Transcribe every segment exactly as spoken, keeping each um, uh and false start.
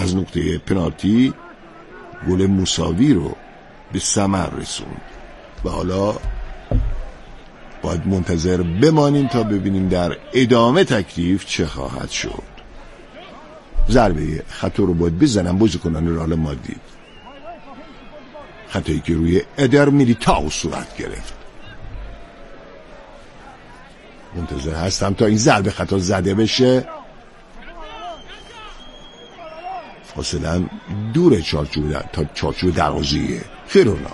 از نقطه پنالتی گل مساوی رو به ثمر رسوند و حالا باید منتظر بمانیم تا ببینیم در ادامه تکلیف چه خواهد شد. ضربه خطا رو باید بزنن بازیکنان رئال مادرید، خطایی که روی ادر میلیتائو صورت گرفت. منتظر هستم تا این ضربه خطا زده بشه. فاصلا دور چارچوب در... تا چارچوب دروازه خیرونا.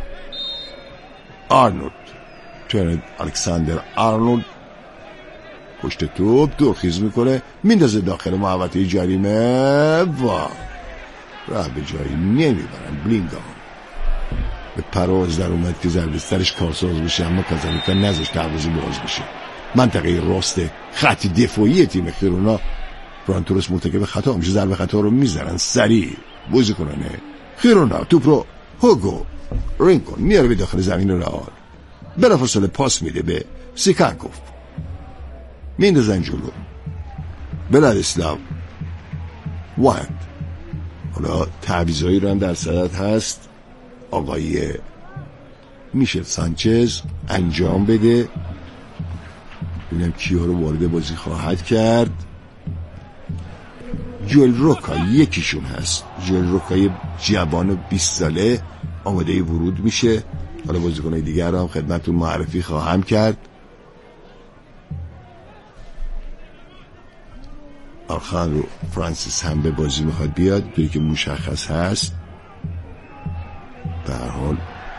آرنولد، ترنت الکساندر آرنولد پشت توپ دورخیز میکنه، میندازه داخل محوطه جریمه و راه به جایی نمیبرن. بلینگام به پرواز در اومد که ضربه سرش کارساز بشه، اما کازامیکا نذاش دروازه باز بشه. منطقه راست خط دفاعی تیم خیرونا فران تورس مرتکب خطا میشه، ضربه خطا رو میزنن سریع. بازیکنان خیرونا توپ رو هوگو رینکون میاره به داخل زمین رئال، بلافاصله پاس میده به سیکانکوف، میندازن جلو. بلادیسلاو واند. حالا تعویضایی رو هم در صدد هست آقای میشل سانچز انجام بده، ببینم کیا رو وارد بازی خواهد کرد. جوئل روکا یکیشون هست، جوئل روکای جوان بیست ساله آماده ورود میشه. حالا بازیکن‌های دیگر رو هم خدمتتون معرفی خواهم کرد. آرخان رو فرانسیس هم به بازی میخواد بیاد، توی که مشخص هست. به هر حال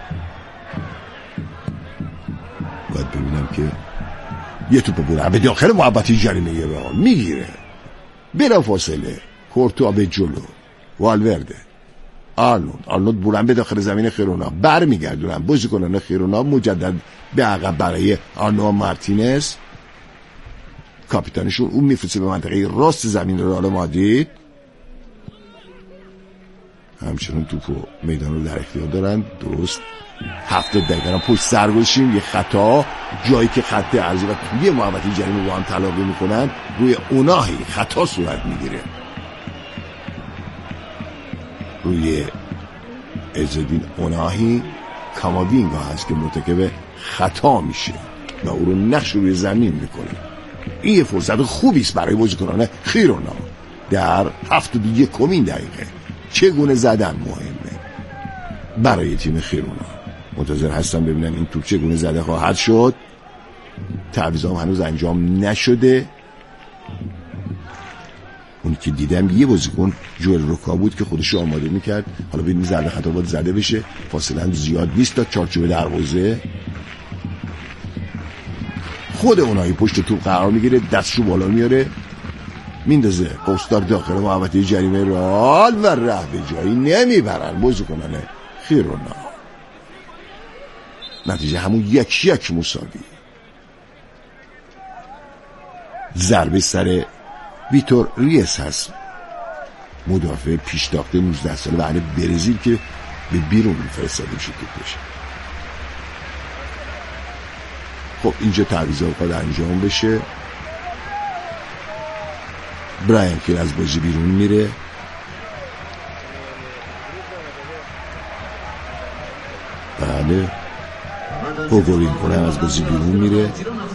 باید ببینم که یه توپ بوره به داخل محوطه جریمه رئال میگیره، بلا فاصله کورتوا به جلو، والورده، آرنولد آرنولد بورن به داخل زمین خیرونا، بر میگردونن بازیکنان خیرونا مجدد به عقب برای آنو مارتینز، کاپیتانشون. اون میفرسته به منطقه راست زمین رئال مادرید. همچنان توپو میدان رو در اختیار دارن. درست هفته دقیقه پشت سر گذاشتیم، یه خطا جایی که خط عرضی و توی محوطه جریمه با هم تلاقی میکنن روی اوناهی خطا صورت میگیره، روی عزالدین اوناهی. کاماوینگا هست که مرتکب خطا میشه و او رو نقش روی زمین میکنه. این یه فرصت خوبیست برای بازیکنان خیرونا در هفتاد و یکمین دقیقه. چگونه زدن مهمه برای تیم خیرونا. منتظر هستم ببینم این توپ چگونه زده خواهد شد. تعویض هم هنوز انجام نشده. اون که دیدم یه بازیکن جوئل روکا بود که خودش رو آماده میکرد. حالا ببینیم ضربه خطا باید زده بشه، فاصله زیاد نیست تا چارچوب دروازه. خود اونایی پشت توپ قرار میگیره، دستشو بالا میاره، میندازه قوسدار داخل محوطه جریمه رئال و راه به جایی نمیبرن بازیکنان خیرونا. نتیجه همون یک یک مساوی. ضربه سر ویتور ریس هست، مدافع پیشتاخته نوزده ساله و اهل برزیل که به بیرون فرستاده میشه توپش. خب اینجا تعویض اوقات انجام بشه. برایان که از بازی بیرون میره. بله هوگورین کنه از بازی بیرون میره.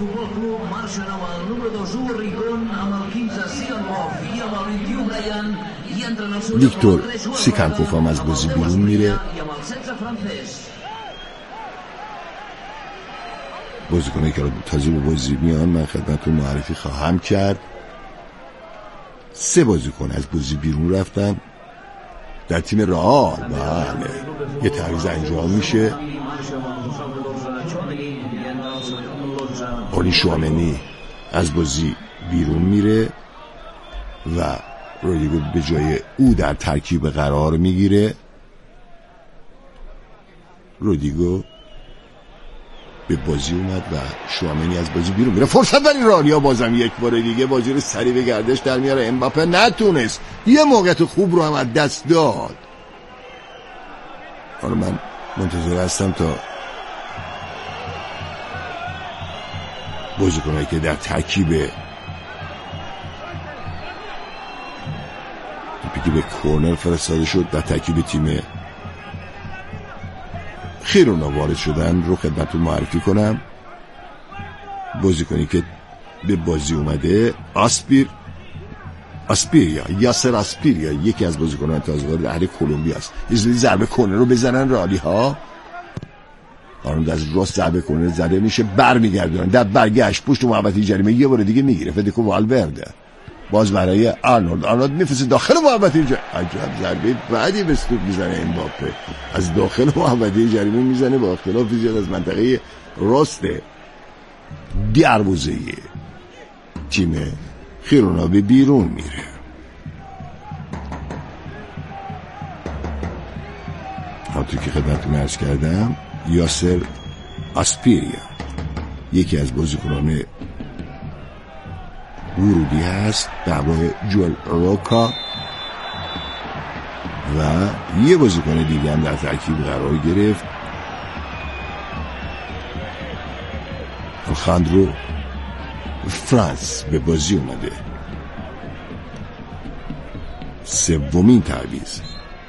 ویکتور سیکانکوف هم از بازی بیرون میره. بازیکنایی که تازه به بازی میان من خدمتتون معرفی خواهم کرد. سه بازیکن از بازی بیرون رفتن در تیم رئال. بله یه تعویض انجام میشه. اولی شوامنی از بازی بیرون میره و رودیگو به جای او در ترکیب قرار میگیره. رودیگو به بازی اومد و شوامنی از بازی بیرون میره. فرصت برای رئالیا بازم یک بار دیگه بازی رو سریع به گردش در میاره. امباپه نتونست، یه موقعیت خوب رو هم از دست داد. حالا من منتظر هستم تا بازیکنایی که در ترکیب که به کورنر فرستاده شد و ترکیب تیم خیرونا وارد شدن رو خدمتتون معرفی کنم. بازیکنی که به بازی اومده آسپیر آسپیریا یاسر آسپیریا، یکی از بازیکنان تازه وارد اهل کلمبیا است. یه ضربه کورنر رو بزنن رالی ها، آرنولد از راست ضربه کورنر زده میشه، برمیگردونن در برگشت پشت محوطه جریمه یه بار دیگه میگیره فدریکو والورده، باز برای آرنولد، آرنولد میفرسته داخل محوطه جریمه، عجب ضربه بعدی به استوپ میزنه امباپه، از داخل محوطه جریمه میزنه با اختلاف زیاد از منطقه راست دروازه تیم خیرونا به بیرون میره. همونطور که خدمتتون عرض کردم یاسر آسپیریا یکی از بازیکنان ورودی هست به همراه جول روکا و یه بازیکن دیگه هم در ترکیب قرار گرفت، آلخاندرو فرانس به بازی اومده. سومین تعویض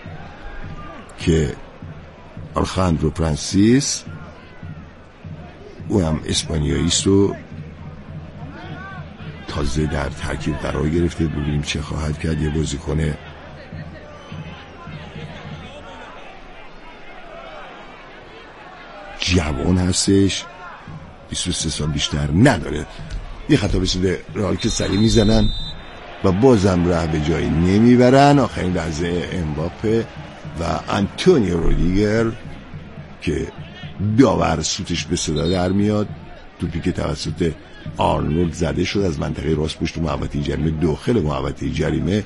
که آلخاندرو فرانسیس، او هم اسپانیایی است و تازه در ترکیب قرار گرفته. ببینیم چه خواهد کرد. یه بازیکن جوان هستش، بیست و سه سال بیشتر نداره. یه خطا رسیده رئال که سری میزنن و بازم ره به جایی نمیبرن. آخرین لحظه امباپه و آنتونیو رودیگر که داور سوتش به صدا در میاد، توپی که توسط آرنولد زده شد از منطقه راست پشت محوطه جریمه داخل محوطه جریمه.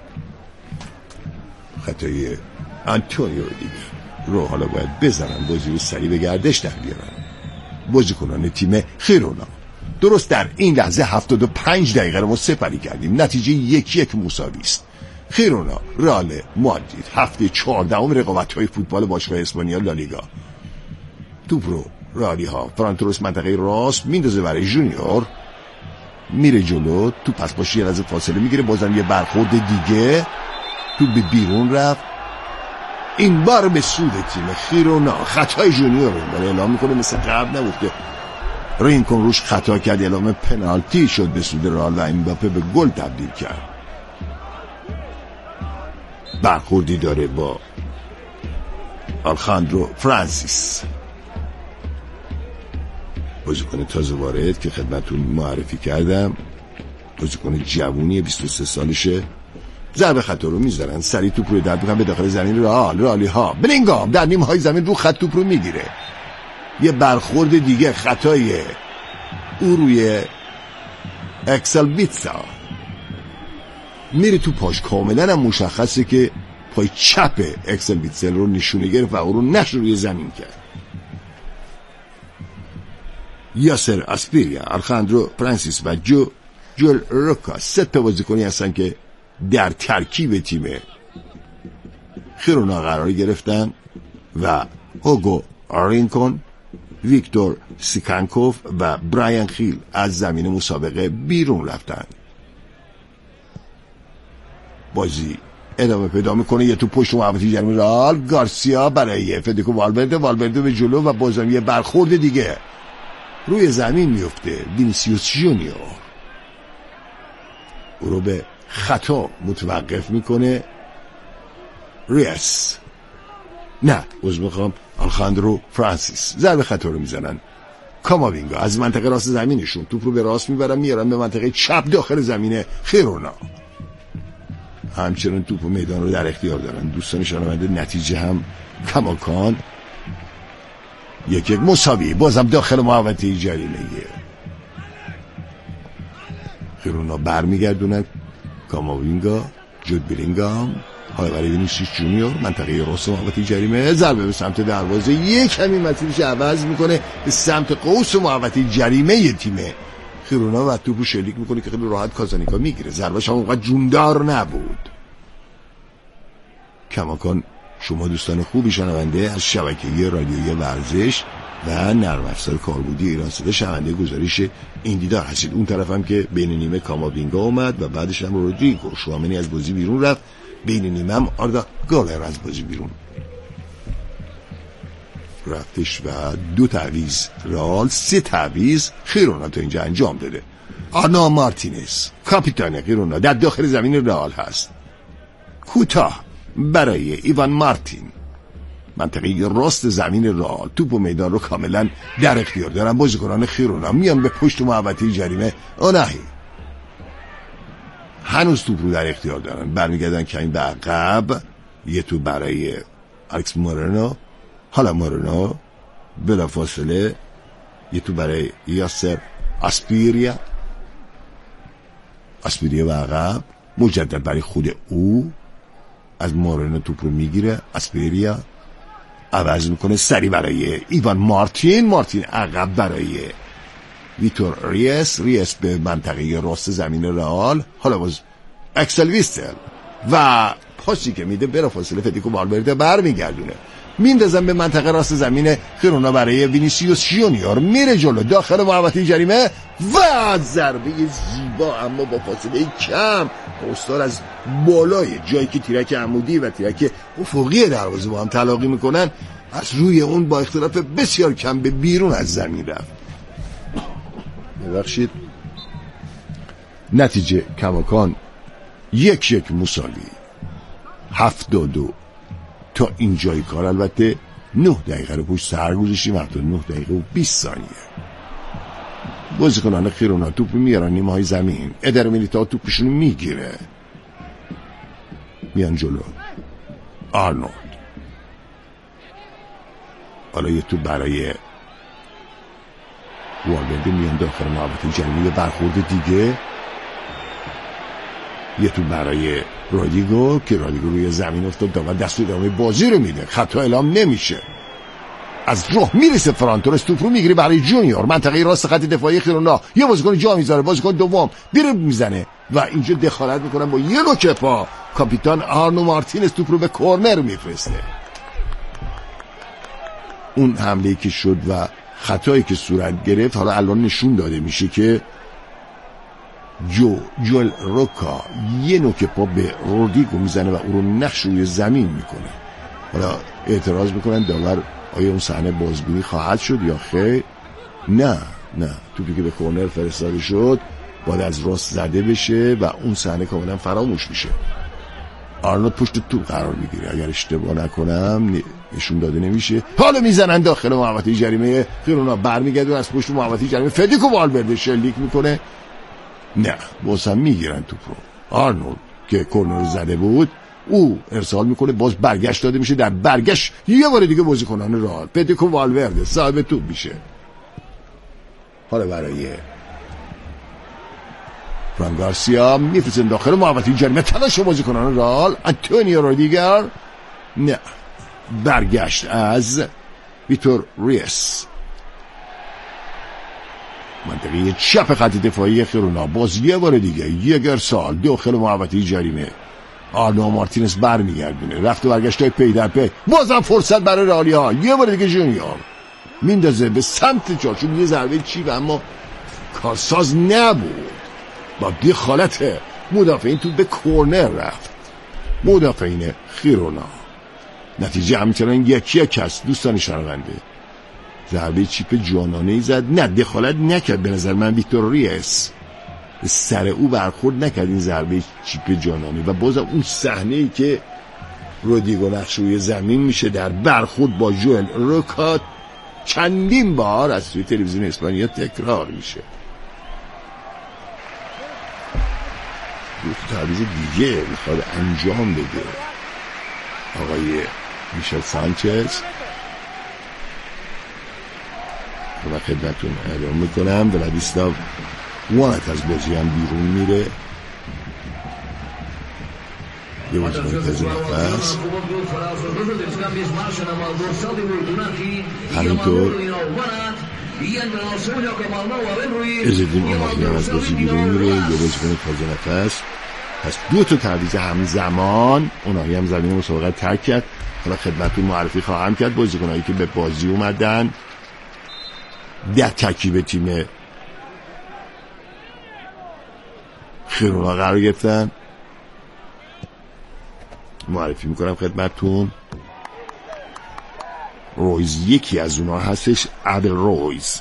خطای آنتونیو رودیگر رو حالا باید بزنن، بازی رو سریع به گردش در بیارن بازیکنان تیم خیرونا. درست در این لحظه هفتاد و پنج دقیقه رو ما سپری کردیم، نتیجه یک یک مساوی است. خیرونا رئال مادرید هفته چهاردهم رقابت‌های فوتبال باشگاه اسپانیا لالیگا. توپ رو رالی ها فرانتورس منطقه راست میندازه برای جونیور، میره جلو، تو پس باشی یه لحظه فاصله میگیره، بازم یه برخورد دیگه، تو به بیرون رفت، این بار به سود تیم خیرونا. خطای جونیور رو داره اعلام میکنه، مثل قبل نبود که رینکون روش خطا کرد، اعلام پنالتی شد به سود رئال و امباپه به گل تبدیل کرد. برخوردی داره با آلخاندرو فرانسیس، بازیکن تازه وارد که خدمتتون معرفی کردم، بازیکن جوونیه، بیست و سه سالشه. ضربه خطا رو میذارن، سریع توپ رو در میکنن به داخل زمین رئال. رئالی ها بلینگام در نیم های زمین رو خط توپ رو میگیره، یه برخورد دیگه خطای او روی اکسل بیتسا، میره تو پاش، کاملا هم مشخصه که پای چپ اکسل بیتسل رو نشونه گرفت و او رو نشر روی زمین کرد. یاسر آسپیریا، آلخاندرو فرانسیس و جو جول روکا سه تا بازیکنی هستن که در ترکیب تیم خیرونا قرار گرفتن و هوگو رینکون، ویکتور سیکانکوف و برایان خیل از زمین مسابقه بیرون رفتن. بازی ادامه پیدا میکنه، یه تو پشت محوطه جریمه رئال، گارسیا برای فدریکو والورده، والورده به جلو و بازم یه برخورد دیگه روی زمین میفته. وینیسیوس جونیور او رو به خطا متوقف میکنه. ریس نه از میخوام آلخاندرو فرانسیس ضربه خطا رو میزنن. کاماوینگا از منطقه راست زمینشون توپ رو به راست میبرن، میارن به منطقه چپ داخل زمین خیرونا. همچنان توپ و میدان رو در اختیار دارن دوستان شنونده. نتیجه هم کماکان یک یک مساوی، بازم داخل محوطه جریمه. خیرونا برمیگردونن. کاماوینگا، جود بلینگام، های برای وینیسیوس جونیور منطقه راست محوطه جریمه، ضربه به سمت دروازه، یک کمی مسیرش عوض میکنه به سمت قوس محوطه جریمه تیم خیرونا و توپو شلیک میکنه که خیلی راحت کازانیکا میگیره. ضربهش هم اونقدر جوندار نبود. کماکان شما دوستان خوبی شنونده از شبکه رادیویی ورزش و نرم افزار کاربردی ایران صدا شنونده گزارش این دیدار هستید. اون طرف هم که بین نیمه کاماوینگا اومد و بعدش هم رودریگو شوامنی از بازی بیرون رفت بین نیمم آردا گالر از بازی بیرون رفتش و دو تعویض رئال، سه تعویض خیرونا تا اینجا انجام داده. آرنا مارتینز کاپیتان خیرونا در داخل زمین رئال هست. کوتاه برای ایوان مارتین، منطقه راست زمین رئال، توپ و میدان رو کاملا در اختیار دارن بازیکنان خیرونا. میان به پشت محوطه جریمه. اوناهی هنوز توپ رو در اختیار دارن، برمیگردن که این به عقب. یه توپ برای الکس مورنو، حالا مورنو بلا فاصله یه توپ برای یاسر اسپیریا، اسپیریا به عقب، مجدد برای خود او، از مورنو توپ رو میگیره، اسپیریا عوض میکنه سری برای ایوان مارتین، مارتین عقب برای ویتور ریس، ریس به منطقه راست زمین رئال. حالا باز اکسل ویستل و پاسی که میده بلا فاصله فدریکو والورده برمیگردونه، میندازن به منطقه راست زمین خیرونا برای وینیسیوس جونیور، میره جلو داخل محوطه جریمه و ضربه زیبا اما با فاصله کم استاد از بالای جایی که تیرک عمودی و تیرک افقی دروازه با هم تلاقی میکنن از روی اون با اختلاف بسیار کم به بیرون از زمین رفت. ببخشید نتیجه کماکان یک یک مساوی، هفتاد و تا اینجای کار. البته نه دقیقه رو پشت سر گذاشتیم، وقتا نه دقیقه و بیست ثانیه. بازیکنان خیرونا توپ میارن نیمه های زمین، ادر میلیتائو توپشون میگیره، میان جلو. آرنولد حالا یه توپ برای والورده، میان داخل محوطه جریمه، برخورد دیگه، یه توپ برای رادیگو که رادیگو روی زمین افتاد، داور دست ادامه بازی رو میده، خطا اعلام نمیشه. از راه میرسه فرانتورس، توپ رو میگیره برای جونیور، منطقه راست خط دفاعی خیرونا، یه بازیکن جا میذاره، بازیکن دوم دریبل میزنه و اینجا دخالت میکنن با یه نوک پا. کاپیتان آرنو مارتینز توپ رو به کورنر میفرسته. اون حمله‌ای که شد و خطایی که صورت گرفت حالا الان نشون داده میشه که جو جول روکا یه نوک پا به رودیگو میزنه و او رو نقش روی زمین میکنه. حالا اعتراض میکنن داور آیا اون صحنه بازبینی خواهد شد یا خیر؟ نه نه، توپی که به کورنر فرستاده شد باید از راست زده بشه و اون صحنه کاملا فراموش میشه. آرنولد پشت توپ قرار میگیره، اگر اشتباه نکنم نشون داده نمیشه. حالا میزنن داخل محوطه جریمه خیرونا، برمیگردن از پشت محوطه جریمه، فدریکو والورده شلیک میکنه، نه بازم میگیرن توپ رو. آرنولد که کورنر زده بود او ارسال میکنه، باز برگشت داده میشه، در برگشت یه بار دیگه بازیکنان رئال فدریکو والورده صاحب توپ میشه. حالا برای فران گارسیا میفرستن داخل محوطه جریمه، تلاش بازیکنان رئال، آنتونیو رودیگر، نه برگشت از ویتور ریس، منطقه چپ خط دفاعی خیرونا، باز یه بار دیگه یک ارسال داخل محوطه جریمه. آرنو مارتینز برمیگردونه، رفت و برگشت های پی در پی، بازم فرصت برای رئالیا، یه بار دیگه جونیور میندازه به سمت چارچوب، یه ضربه چی و اما کارساز نبود، با دخالت مدافعین تو به کورنر رفت، مدافعین خیرونا. نتیجه همچنان یکی یک است. دوستان شنونده، ضربه چیپ جانانه‌ای زد، نه دخالت نکرد به نظر من ویکتور ریس، سر او برخورد نکرد این ضربه چیپ جانانه. و بازم اون صحنه‌ای که رودیگو نقش روی زمین میشه در برخورد با جوئل روکا چندین بار از توی تلویزیون اسپانیا تکرار میشه. یک تعویض دیگه میخواد انجام بده آقای میشل سانچز و خدمتون اعلام میکنم ولادیسلاو وانت از بازی هم بیرون میره. یه بازی کنید تازه نفس، همینطور ازدیم اوناهی هم از بازی بیرون میره. یه بازی کنید تازه نفس. پس دو تا تعویض همزمان، اوناهی هم زمین مسابقه ترک کرد. حالا خدمتون معرفی خواهم کرد بازیکنایی که به بازی اومدن در ترکیب تیم خیرونا قرار گرفتن. معرفی میکنم خدمتتون. رویز یکی از اونا هستش. ابل رویز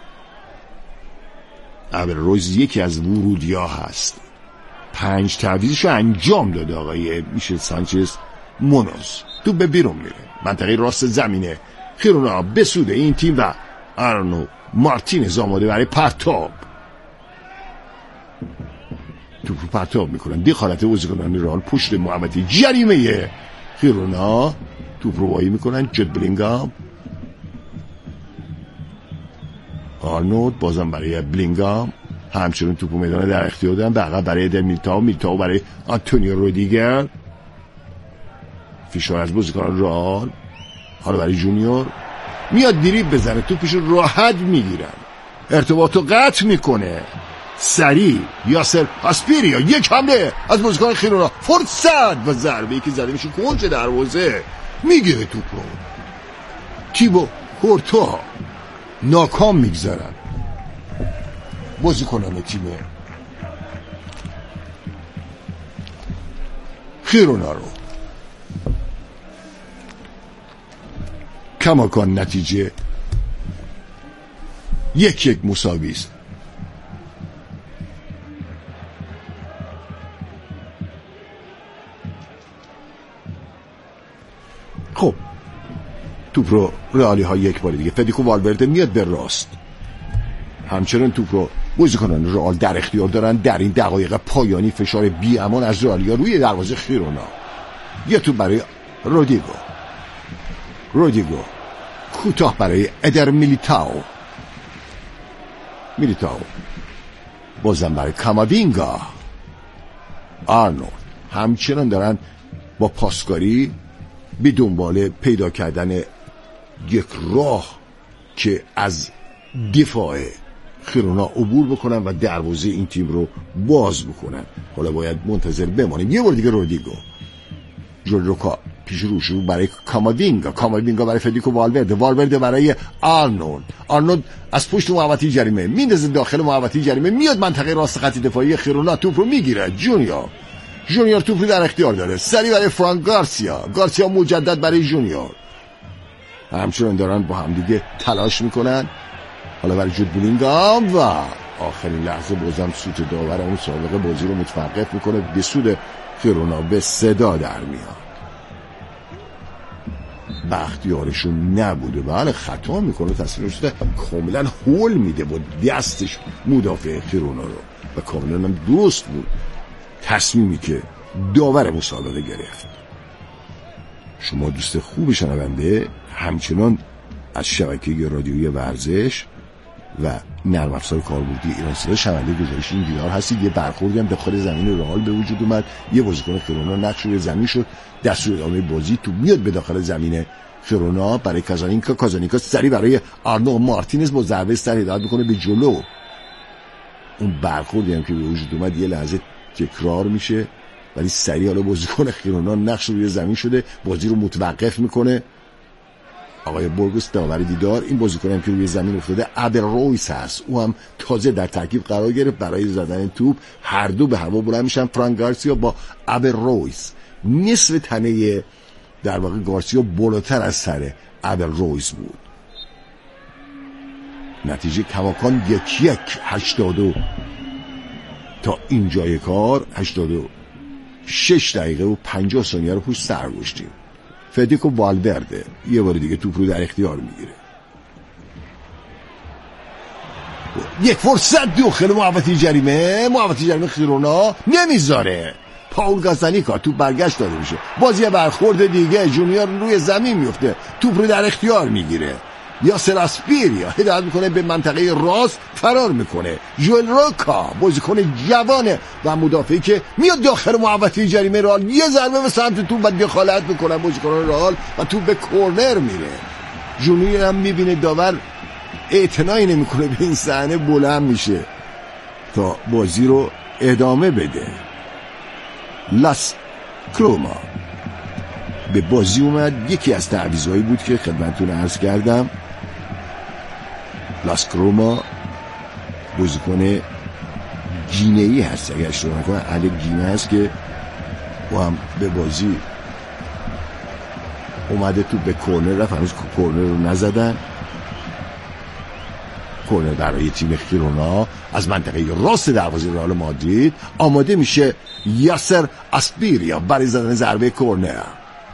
ابل رویز یکی از ورودی ها هست. پنج تعویضش رو انجام داده آقای میشه سانچز مونوز. تو به بیرون میره، منطقه راست زمینه. خیرونا به سود این تیم و آرنو مارتینز آماده برای پرتاب. توپ رو پرتاب میکنن. دخالت بازیکنان رئال پشت محوطه جریمه خیرونا. توپ رو وایی میکنن. جد بلینگام، آرنولد بازم برای بلینگام، همچنین توپ میدان در اختیار دارن. به عقب برای در میلتاو، میلتاو برای آنتونیو رودیگر. فشار از بازیکنان رئال. حالا برای جونیور میاد دریبل بزنه، توپش رو راحت میگیرن، ارتباطو قطع میکنه. سریع یاسر آسپیریا، یک حمله از بازیکن خیرونا، فرصت و ضربه‌ای که زده میشه کنج دروازه، میگیره توپ رو. تیبو کورتوا ناکام میگذارن بازیکنان تیم خیرونا رو. کماکان نتیجه یک یک مساوی است. خب توپ رو رئالی ها یک بار دیگه، فدریکو والورده میاد به راست، همچنان توپ رو بازیکنان رئال در اختیار دارن. در این دقایق پایانی فشار بی امان از رئالیا روی دروازه خیرونا. یه توپ برای رودیگو، رودیگو کوتاه برای ادر میلیتاو، میلیتاو بازم برای کاماوینگا. آرنولد همچنان دارن با پاسکاری به دنبال پیدا کردن یک راه که از دفاع خیرونا عبور بکنن و دروازه این تیم رو باز بکنن. حالا باید منتظر بمانیم. یه بار دیگه رودیگو، جلوکا پیش روش رو برای کاماوینگا، کاماوینگا برای فدریکو والورده، والورده برای آرنولد. آرنولد از پشت محوطه جریمه میندازه داخل محوطه جریمه، میاد منطقه راست خط دفاعی خیرونا، توپ رو میگیره. جونیور جونیور توپ رو در اختیار داره، سری برای فرانک گارسیا، گارسیا مجدد برای جونیور. همچنان دارن با هم دیگه تلاش میکنن. حالا برای جود بلینگام و آخرین لحظه بازم سوت داور اون سابقه بازی رو متوقف میکنه. به سود خیرونا به صدا در میاد. بختیارشون نبوده، بله خطا میکنه، تصمیمش ده کاملا هول میده با دستش مدافع خیرونا رو و کاملا هم درست بود تصمیمی که داور مسابقه گرفت. شما دوست خوب شنونده همچنان از شبکه رادیویی ورزش و نرم افزار کاربردی ایران صدا شنونده گزارش این دیدار هستید. یه برخوردی هم داخل زمین رئال به وجود اومد. یه بازیکن خیرونا نقش روی زمین شد. دستور ادامه بازی تو میاد به داخل زمین خیرونا برای کازانینکا. کازانینکا سری برای آرنو مارتینز با ضربه سر هدایت میکنه به جلو. اون برخوردی هم که به وجود اومد یه لحظه تکرار میشه، ولی سری حالا بازیکن خیرونا نقش روی زمین شده، بازی رو متوقف میکنه. آقای بورگوس داور دیدار، این بازیکن هم که روی زمین افتاده ابل رویز هست، او هم تازه در ترکیب قرار گرفت برای زدن توپ. هر دو به هوا بلند میشن. فرانک گارسیا با ابل رویز، نصف تنه در واقع گارسیا بالاتر از سر ابل رویز بود. نتیجه کماکان یک یک. هشتاد تا اینجای کار هشتاد و شش دقیقه و پنجاه ثانیه رو پشت سر گذاشتیم. فدریکو والورده یه بار دیگه توپ رو در اختیار میگیره. یک فرصت داخل محوطه جریمه، محوطه جریمه خیرونا نمیذاره. پاول گازانیکا توپ برگشت داده میشه. بازی برخورد دیگه، جونیور روی زمین میفته، توپ رو در اختیار میگیره. یاسر آسپیریا هدایت میکنه به منطقه راست، فرار میکنه. جوئل روکا بازیکن جوانه و مدافعی که میاد داخل محوطه جریمه رئال، یه ضربه به سمت توپ و دخالت میکنه بازیکنان رئال و توپ به کورنر میره. جونیور هم میبینه داور اعتنایی نمیکنه به این صحنه، بلند میشه تا بازی رو ادامه بده. لاس کروما به بازی اومد. یکی از تعویضایی بود که خدمتتون عرض کردم. لاس کروما بازیکن گینه‌ای هست، اگر اشتباه نکنم اهل گینه هست که با هم به بازی اومده تو به کورنر رفت، هنوز کورنر رو نزدن. کورنر برای تیم خیرونا از منطقه راست دروازه رئال مادرید. آماده میشه یاسر اسپیریا برای زدن ضربه کورنر.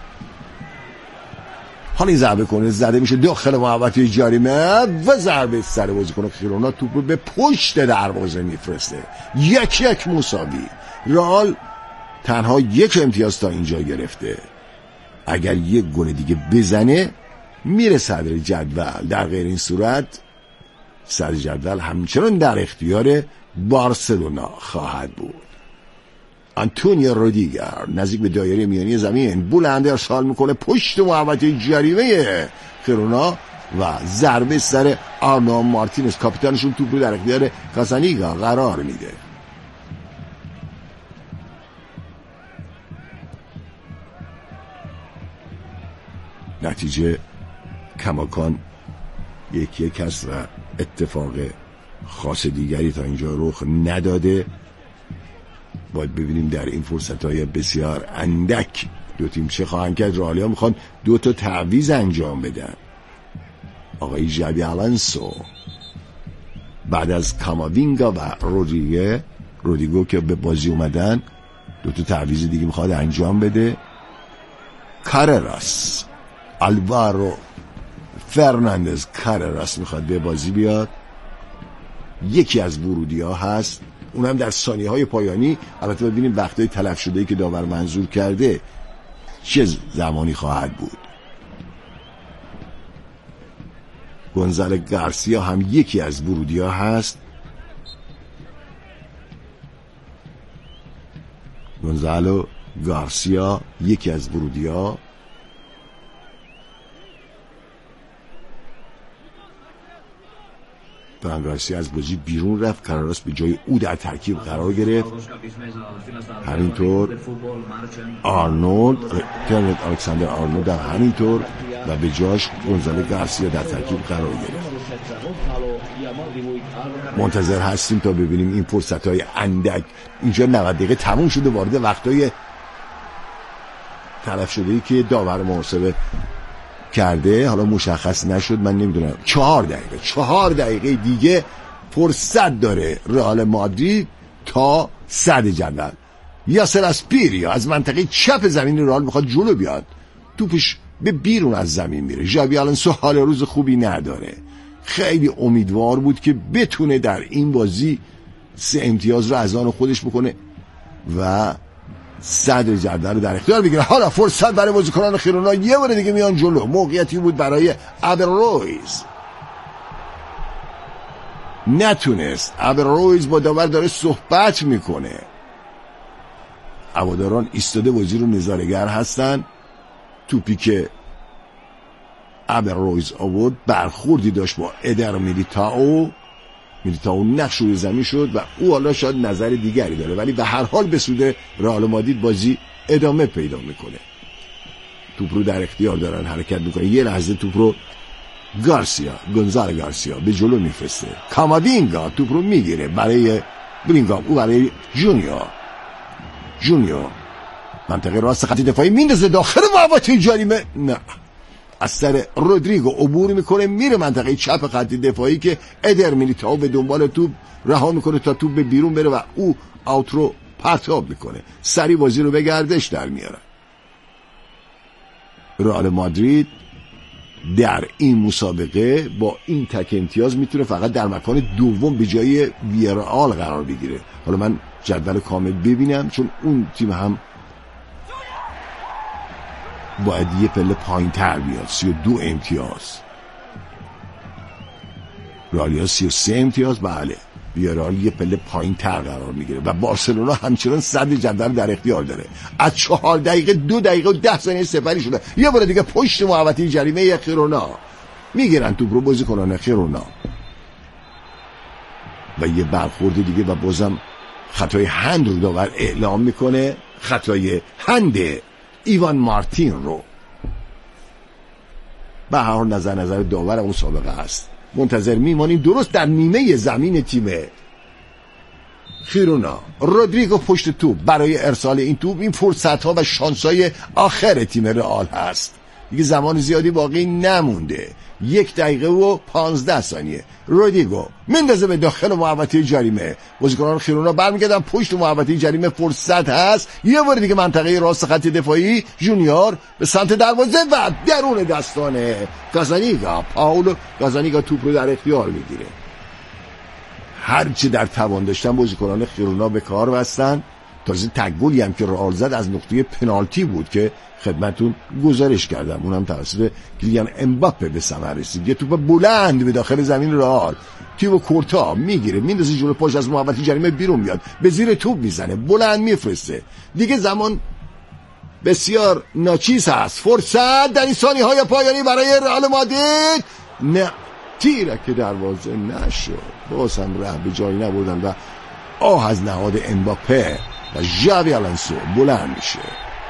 حالا این ضربه کورنر زده میشه داخل محوطه جریمه و ضربه سر بازیکن خیرونا توپ رو به پشت دروازه میفرسته. یک یک مساوی. رئال تنها یک امتیاز تا اینجا گرفته. اگر یک گل دیگه بزنه میره صدر جدول، در غیر این صورت صدر جدول همچنان در اختیار بارسلونا خواهد بود. آنتونیو رودیگر نزدیک به دایره میانی زمین بلند ارسال میکنه پشت محوطه جریمه خیرونا و ضربه سر آرنو مارتینز کاپیتانشون توپ رو در اختیار کاسانیگا قرار میده. نتیجه کماکان یک یک هست و اتفاق خاص دیگری تا اینجا رخ نداده. باید ببینیم در این فرصت‌های بسیار اندک دو تیم چه خواهند کرد. رئالیا میخوان دو تا تعویض انجام بدن. آقای ژابی آلونسو بعد از کاماوینگا و رودریگو رودریگو که به بازی اومدن دو تا تعویض دیگه میخواد انجام بده. کارراس آلوارو فرناندز کارراس میخواد به بازی بیاد. یکی از ورودی ها هست، اونم در ثانیه های پایانی. البته ببینیم وقتای تلف شده‌ای که داور منظور کرده چه زمانی خواهد بود. گونزالو گارسیا هم یکی از ورودی ها هست. گونزالو گارسیا یکی از ورودی ها. فران گارسیا از بازی بیرون رفت، کارراس به جای او در ترکیب قرار گرفت. همینطور آرنولد ترنت الکساندر آرنولد در همینطور و به جاش گونزالو گارسیا در ترکیب قرار گرفت. منتظر هستیم تا ببینیم این فرصت‌های اندک. اینجا نود دقیقه تموم شده، وارد وقتای تلف شده‌ای که داور محاسبه کرده حالا مشخص نشد. من نمیدونم چهار دقیقه چهار دقیقه دیگه فرصت داره رئال مادرید تا صدر جدول. یاسر اسپیریا از منطقه چپ زمین رئال میخواد جلو بیاد، توپش به بیرون از زمین میره. ژابی آلونسو حال روز خوبی نداره. خیلی امیدوار بود که بتونه در این بازی سه امتیاز رو از آن خودش بکنه و صدر جدول رو در اختیار بگیره. حالا فرصت برای بازیکنان خیرونا یه بار دیگه میان جلو. موقعیتی بود برای ابررویز، نتونست. ابررویز با داور داره صحبت میکنه. هواداران ایستاده بازی رو نظاره‌گر هستن. توپی که ابررویز آورد برخوردی داشت با ادر میلیتائو. میلیتائو نقش روی زمین شد و او حالا شاید نظر دیگری داره، ولی به هر حال به سود رئال مادرید بازی ادامه پیدا میکنه. توپ رو در اختیار دارن، حرکت میکنه. یه لحظه توپ رو گارسیا گونزالو گارسیا به جلو میفرسته. کاماوینگا توپ رو میگیره برای برینگام، او برای جونیور. جونیور منطقه راست خط دفاعی میندازه داخل محوطه جریمه. نه، از سر رودریگو عبور میکنه میره منطقه چپ خط دفاعی که ادر میلیتائو به دنبال توپ رها میکنه تا توپ به بیرون بره و او آوت رو پرتاب میکنه. سری بازی رو به گردش در میاره. رئال مادرید در این مسابقه با این تک امتیاز میتونه فقط در مکان دوم به جای ویارال قرار بگیره. حالا من جدول کامل ببینم چون اون تیم هم باید یه پله پایین تر بیاد. سی و دو امتیاز، رئالیا سی و سه امتیاز. بله، ویارال یه پله پایین تر قرار میگیره و بارسلونا همچنان صدر جدول در اختیار داره. از چهار دقیقه دو دقیقه و ده ثانیه سپری شده. یه بار دیگه پشت محوطه جریمه خیرونا میگیرن توپ رو بازیکنان خیرونا و یه برخورد دیگه و بازم خطای هند رو داور اعلام میکنه. خطای هند ایوان مارتین رو به هر حال نظر نظر داور اون سابقه است. منتظر میمانیم. درست در نیمه زمین تیم خیرونا رودریگو پشت توپ برای ارسال این توپ. این فرصت ها و شانس های آخر تیم رئال هست. دیگه زمان زیادی باقی نمونده. یک دقیقه و پانزده ثانیه. رودیگو میندازه به داخل محوطه جریمه. بازیکنان خیرونا برمیگردن پشت محوطه جریمه. فرصت هست یه بار دیگه منطقه راست خط دفاعی. جونیور به سمت دروازه و درون دستانه گازانیگا. پاولو گازانیگا توپ رو در اختیار میگیره. هرچی در توان داشتن بازیکنان خیرونا به کار بستن. تازه تگلی هم که رئال زد از نقطه پنالتی بود که خدمتون گزارش کردم، اونم توسط کیلیان امباپه به ثمر رسید. یه توپ بلند به داخل زمین رئال. تیبو کورتا میگیره میندازه جلوی پاش از محوطه جریمه بیرون میاد، به زیر توپ میزنه، بلند میفرسته. دیگه زمان بسیار ناچیز هست. فرصت در این ثانیه‌های پایانی برای رئال مادرید. نه تیره که دروازه نشد. باز هم ره به جایی نبردن و آه از نهاد امباپه و ژاوی آلونسو بلند میشه.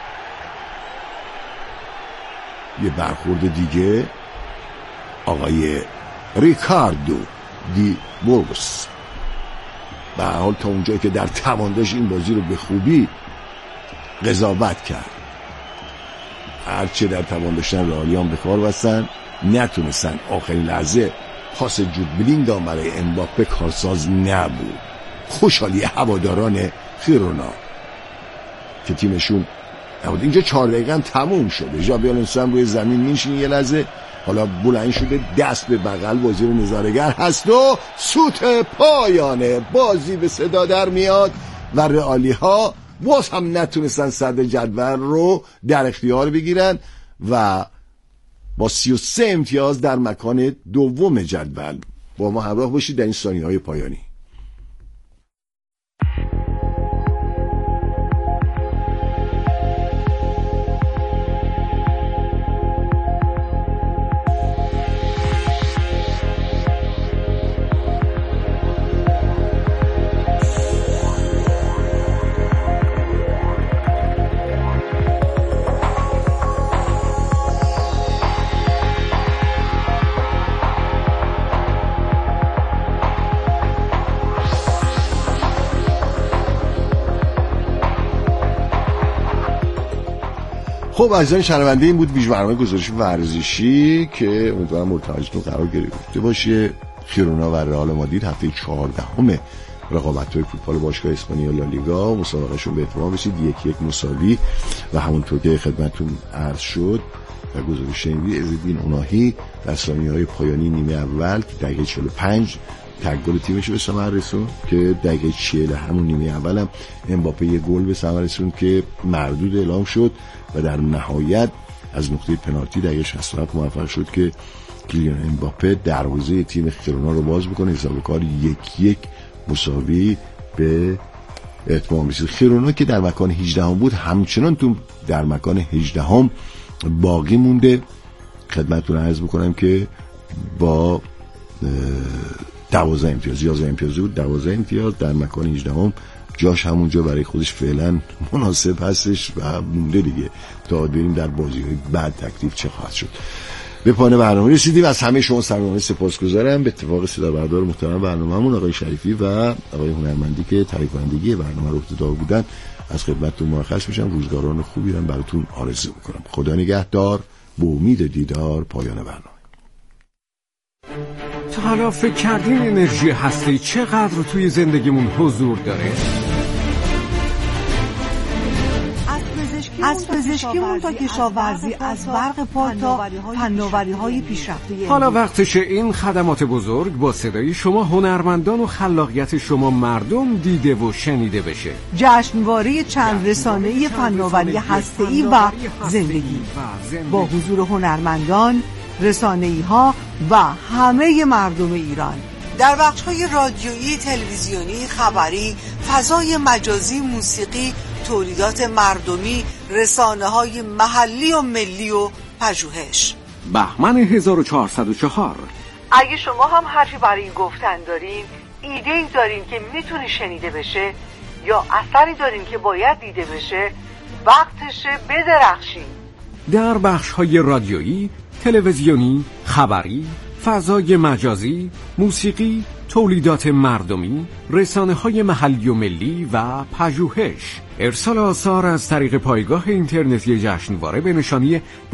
یه برخورد دیگه آقای ریکاردو دی بورگوس به هر حال تا اونجایی که در توان داشت این بازی رو به خوبی قضاوت کرد. هرچه در توان داشتن رئالیان به کار بستن، نتونستن آخرین لحظه پاس جود بلینگام برای امباپه کارساز نبود. خوشحالی هواداران خیرونا که تیمشون نبود. اینجا چهار دقیقه هم تموم شده. ژاوی آلونسو هم روی زمین میشینه یه لحظه، حالا بلند شده دست به بغل وزیر نظاره‌گر هست و سوت پایانه بازی به صدا در میاد و رئالی ها باز هم نتونستن صدر جدول رو در اختیار بگیرن و با سی و سه امتیاز در مکان دوم جدول. با ما همراه باشید در این ثانیه‌های پایانی. خب عزیزان شنونده، این بود ویژه برنامه گزارش ورزشی که امیدوارم مورد توجهتون قرار گرفته باشه. خیرونا و رئال مادرید هفته چهاردهم رقابت‌های فوتبال باشگاه اسپانیا لالیگا مسابقهشون به اتمام رسید. یک یک مساوی و همونطور که خدمتتون عرض شد و گزارش شنیدید ازدین اوناهی در ثانیه‌های پایانی نیمه اول که دقیقه چهل و پنج تک گل تیمش به ثمر رسوند که دقیقه چهل همون نیمه اول هم امباپه یه گل به ثمر رسوند که مردود اعلام شد و در نهایت از نقطه پنالتی دقیقه شصت و هفت موفق شد که کیلیان امباپه دروازه تیم خیرونا رو باز بکنه. حساب کار یک یک مساوی به اتمام رسید. خیرونا که در مکان هجدهم بود همچنان تو در مکان هجدهم باقی مونده. خدمتتون عرض بکنم که با دوازده امتیاز یازده امتیازی بود، دوازده امتیاز در مکان هجدهم جاش همونجا برای خودش فعلا مناسب هستش و مونده دیگه تا بریم در بازی‌های بعد تکلیف چه خواهد شد. به پایان برنامه رسیدیم. از همه شما صمیمانه سپاسگزارم. به اتفاق صدا بردار محترم برنامه‌مون آقای شریفی و آقای هنرمندی که تهیه کنندگی برنامه رو ابتدا بودن از خدمتتون مرخص میشم. روزگاران خوبی رو براتون آرزو می‌کنم. خدا نگهدار. به امید دیدار. پایان برنامه. تا حالا فکر کردین انرژی هستی چقدر توی زندگیمون حضور داره؟ از پزشکیمون تا کشاورزی، از برق پاک تا فناوری‌های پیشرفته. حالا وقتشه این خدمات بزرگ با صدای شما هنرمندان و خلاقیت شما مردم دیده و شنیده بشه. جشنواره چند رسانه‌ای فناوری هسته‌ای و زندگی با حضور هنرمندان، رسانه‌ای‌ها و همه مردم ایران در بخش‌های رادیویی، تلویزیونی، خبری، فضای مجازی، موسیقی، تولیدات مردمی، رسانه‌های محلی و ملی و پژوهش. بهمن هزار و چهارصد و چهار. اگه شما هم حرفی برای گفتن دارین، ایده‌ای دارین که میتونه شنیده بشه یا اثری دارین که باید دیده بشه، وقتشه بدرخشین. در بخش‌های رادیویی، تلویزیونی، خبری، فضای مجازی، موسیقی، تولیدات مردمی، رسانه‌های محلی و ملی و پژوهش. ارسال آثار از طریق پایگاه اینترنتی جشنواره به نشانی